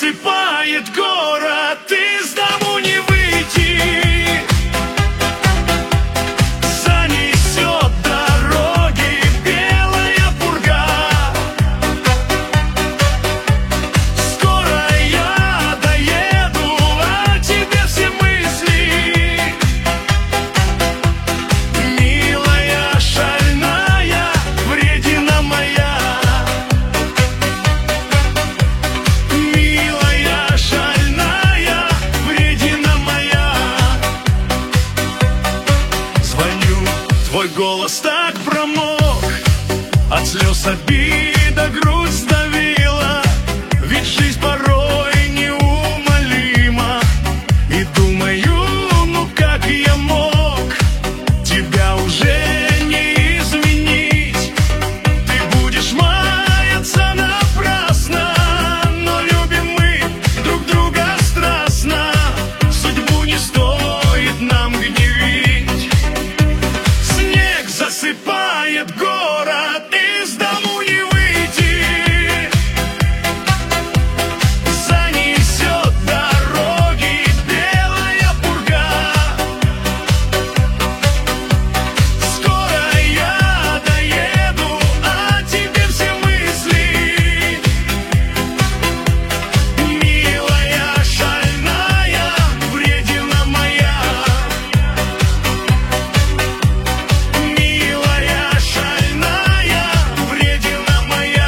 засыпает город, из дому не выйти. Занесет дороги белая пурга. Скоро я доеду, а тебе все мысли. Милая, шальная, вредина моя. Милая, шальная, вредина моя. Звоню, твой голос так промок, от слез обида грудь сдавила. Ведь жизнь порой неумолима. И думаю, ну как я мог тебя уже не изменить. Ты будешь маяться напрасно, но любим мы друг друга страстно. Судьбу не стоит нам гневить. Снег засыпает город, из дому не выйти. Занесет дороги белая пурга. Скоро я доеду, а тебе все мысли. Милая, шальная, вредина моя. Милая, шальная, вредина моя.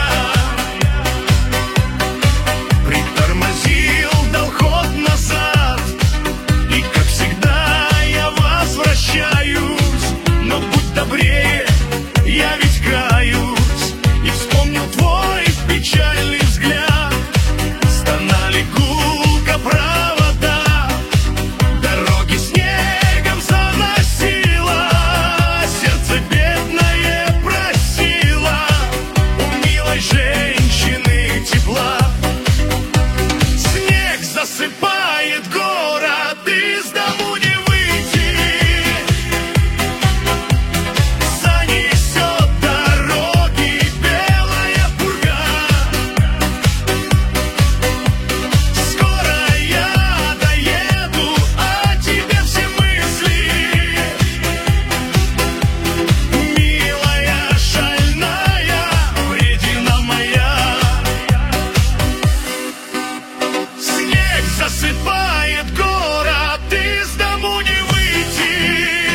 Притормозил, дал ход назад, и как всегда я возвращаюсь. Но будь добрее, я ведь каюсь. И вспомнил твой печальный взгляд. Стонали гулко провода, дороги снегом заносило. Сердце бедное просило у милой женщины тепла. Снег засыпает город, из дому не выйти. Занесет дороги белая пурга. Скоро я доеду, а тебе все мысли. Милая, шальная, вредина моя. Снег засыпает город, из дому не выйти.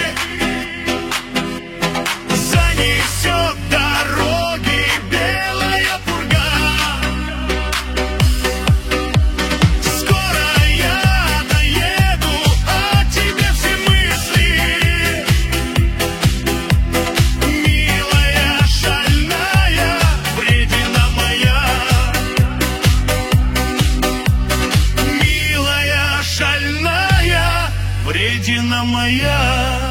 Занесет дороги белая пурга. Скоро я доеду, а тебе все мысли. Милая, шальная, вредина моя. Милая, шальная, вредина моя.